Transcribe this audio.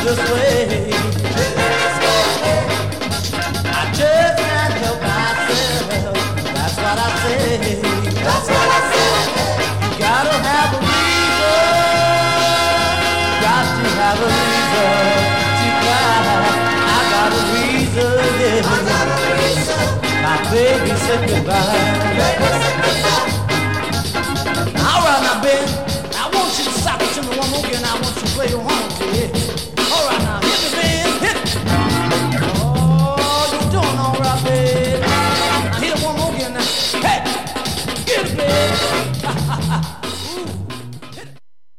this way. I just can't help myself. That's what I say. That's what I say. You gotta have a reason. Got to have a reason to cry. I got a reason, yeah. I got a reason. My baby said goodbye. All right now, Ben. I want you to stop it to me one more again. I want you to play your horn, yeah. All right now, hit me, Ben. Hit it. Oh, you're doing all right, babe. Now hit it one more again now. Hey, get it, babe.